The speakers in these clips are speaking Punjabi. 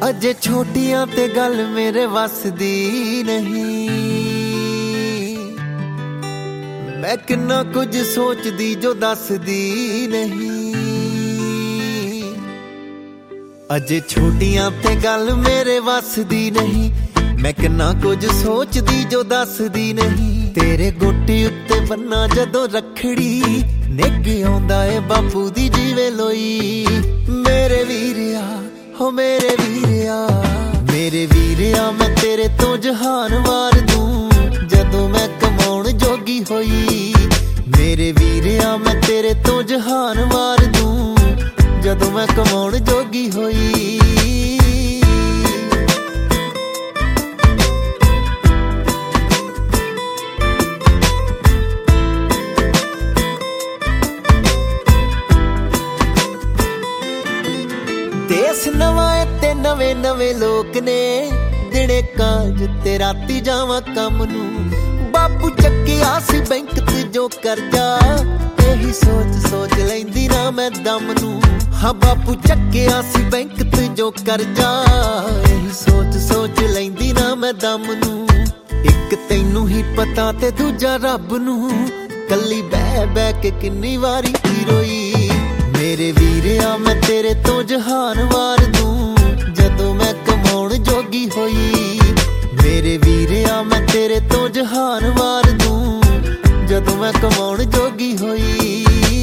ਅਜੇ ਛੋਟੀਆਂ ਤੇ ਗੱਲ ਮੇਰੇ ਵੱਸ ਦੀ ਨਹੀਂ। ਮੈਂ ਕਿੰਨਾ ਕੁਝ ਸੋਚਦੀ ਜੋ ਦੱਸਦੀ ਨਹੀਂ। ਅਜੇ ਛੋਟੀਆਂ ਤੇ ਗੱਲ ਮੇਰੇ ਵੱਸ ਦੀ ਨਹੀਂ। ਮੈਂ ਕਿੰਨਾ ਕੁਝ ਸੋਚਦੀ ਜੋ ਦੱਸਦੀ ਨਹੀਂ। ਤੇਰੇ ਗੋਟੀ ਉੱਤੇ ਬੰਨਾ ਜਦੋਂ ਰੱਖੜੀ, ਨਿੱਘ ਆਉਂਦਾ ਏ ਬਾਪੂ ਦੀ ਜਿਵੇਂ ਲੋਈ। ਮੇਰੇ ਵੀਰਿਆ ਹੋ ਮੇਰੇ ਵੀਰਿਆ, ਮੇਰੇ ਵੀਰਿਆ ਮੈਂ ਤੇਰੇ ਤੋਂ ਜਹਾਨ ਵਾਰ ਦੂੰ ਜਦੋਂ ਮੈਂ ਕਮਾਉਣ ਜੋਗੀ ਹੋਈ। ਮੇਰੇ ਵੀਰਿਆ ਮੈਂ ਤੇਰੇ ਤੋਂ ਜਹਾਨ ਵਾਰ ਦੂੰ ਜਦੋਂ ਮੈਂ ਕਮਾਉਣ ਜੋਗੀ ਹੋਈ। ਦੇਸ ਨਵਾਂ ਏ ਤੇ ਨਵੇਂ ਨਵੇਂ ਲੋਕ ਨੇ, ਦਿਨੇ ਕਾਲਜ ਤੇ ਰਾਤੀ ਜਾਵਾਂ ਕੰਮ ਨੂੰ। ਬਾਪੂ ਚੱਕਿਆ ਸੀ ਬੈਂਕ ਤੇ ਜੋ ਕਰਜ਼ਾ, ਇਹੀ ਸੋਚ ਸੋਚ ਲੈਂਦੀ ਨਾ ਮੈਂ ਦਮ ਨੂੰ। ਹਾਂ ਬਾਪੂ ਚੱਕਿਆ ਸੀ ਬੈਂਕ ਤੇ ਜੋ ਕਰਜ਼ਾ, ਇਹੀ ਸੋਚ ਸੋਚ ਲੈਂਦੀ ਨਾ ਮੈਂ ਦਮ ਨੂੰ। ਇੱਕ ਤੈਨੂੰ ਹੀ ਪਤਾ ਤੇ ਦੂਜਾ ਰੱਬ ਨੂੰ, ਕੱਲੀ ਬਹਿ ਬਹਿ ਕੇ ਕਿੰਨੀ ਵਾਰੀ ਰੋਈ। ਮੇਰੇ ਵੀਰਿਆ ਮੈਂ ਤੇਰੇ ਤੋਂ ਜਹਾਨ ਵਾਰ ਦੂੰ ਜਦੋਂ ਮੈਂ ਕਮਾਉਣ ਜੋਗੀ ਹੋਈ। ਮੇਰੇ ਵੀਰਿਆ ਮੈਂ ਤੇਰੇ ਤੋਂ ਜਹਾਨ ਵਾਰ ਦੂੰ ਜਦੋਂ ਮੈਂ ਕਮਾਉਣ ਜੋਗੀ ਹੋਈ।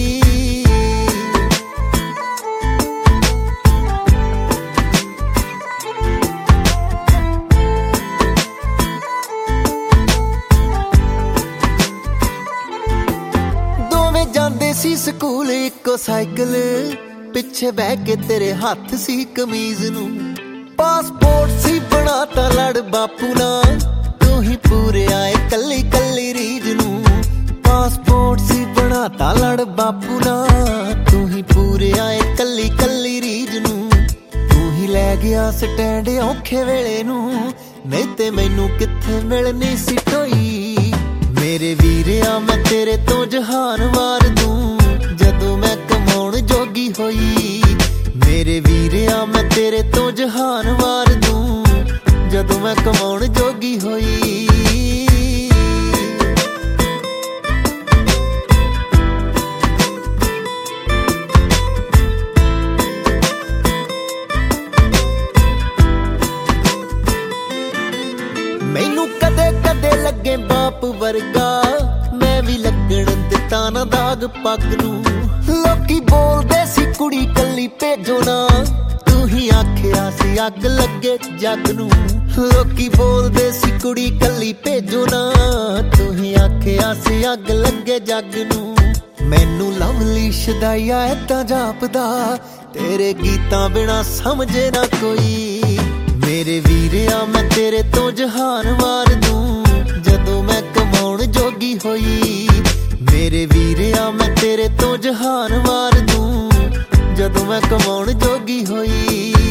ਦੋਵੇਂ ਜਾਂਦੇ ਸੀ ਸਕੂਲ ਇੱਕੋ ਸਾਈਕਲ, ਪਿੱਛੇ ਬਹਿ ਕੇ ਤੇਰੇ ਹੱਥ ਸੀ ਕਮੀਜ਼ ਨੂੰ। ਪਾਸਪੋਰਟ ਸੀ ਬਣਾਤਾ ਲੜ ਬਾਪੂ ਨਾਲ, ਤੂੰ ਹੀ ਪੂਰੇ ਆਏ ਕੱਲੀ ਕੱਲੀ ਰੀਝ ਨੂੰ। ਪਾਸਪੋਰਟ ਸੀ ਬਣਾਤਾ ਲੜ ਬਾਪੂ ਨਾਲ, ਤੂੰ ਹੀ ਪੂਰੇ ਆਏ ਕੱਲੀ ਕੱਲੀ ਰੀਝ ਨੂੰ। ਤੂੰ ਹੀ ਲੈ ਗਿਆ ਸਟੈਂਡ ਔਖੇ ਵੇਲੇ ਨੂੰ, ਨਹੀਂ ਤੇ ਮੈਨੂੰ ਕਿੱਥੇ ਮਿਲਣੀ ਸੀ ਟੋਈ। ਮੇਰੇ ਵੀਰਿਆ ਮੈਂ ਤੇਰੇ ਤੋਂ ਜਹਾਨ ਵਾਰ ਦੂੰ ਜਦੋਂ ਮੈਂ ਕਮਾਉਣ ਜੋਗੀ ਹੋਈ। ਮੇਰੇ ਵੀਰਿਆ ਮੈਂ ਤੇਰੇ ਤੋਂ ਜਹਾਨ ਵਾਰ ਦੂੰ ਜਦੋਂ ਮੈਂ ਕਮਾਉਣ ਜੋਗੀ ਹੋਈ। ਮੈਨੂੰ ਕਦੇ ਕਦੇ ਲੱਗੇ ਬਾਪ ਵਰਗਾ, ਮੈਂ ਵੀ ਲੱਗਣ ਦਿੱਤਾ ਨਾ ਦਾਗ ਪੱਗ ਨੂੰ। ਲੋਕੀ ਬੋਲਦੇ ਸੀ ਕੁੜੀ ਕੱਲੀ ਭੇਜੋ ਨਾ, ਤੂੰ ਹੀ ਆਖਿਆ ਸੀ ਅੱਗ ਲੱਗੇ ਜੱਗ ਨੂੰ। ਲੋਕੀ ਬੋਲਦੇ ਸੀ ਕੁੜੀ ਕੱਲੀ ਭੇਜੋ ਨਾ, ਤੂੰ ਹੀ ਆਖਿਆ ਸੀ ਅੱਗ ਲੱਗੇ ਜੱਗ ਨੂੰ। ਮੈਨੂੰ ਲਵਲੀ ਸ਼ਦਾਈਆ ਏਦਾਂ ਜਾਪਦਾ, ਤੇਰੇ ਗੀਤਾਂ ਬਿਨਾ ਸਮਝੇ ਨਾ ਕੋਈ। ਮੇਰੇ ਵੀਰਿਆ ਮੈਂ ਤੇਰੇ ਤੋਂ ਜਹਾਨ ਵਾਰ ਦੂੰ ਜਦੋਂ ਮੈਂ ਕਮਾਉਣ ਜੋਗੀ ਹੋਈ। ਮੇਰੇ ਵੀਰਿਆ ਮੈਂ ਤੇਰੇ ਤੋਂ ਜਹਾਨ ਵਾਰ ਦੂੰ ਜਦੋਂ ਮੈਂ ਕਮਾਉਣ ਜੋਗੀ ਹੋਈ।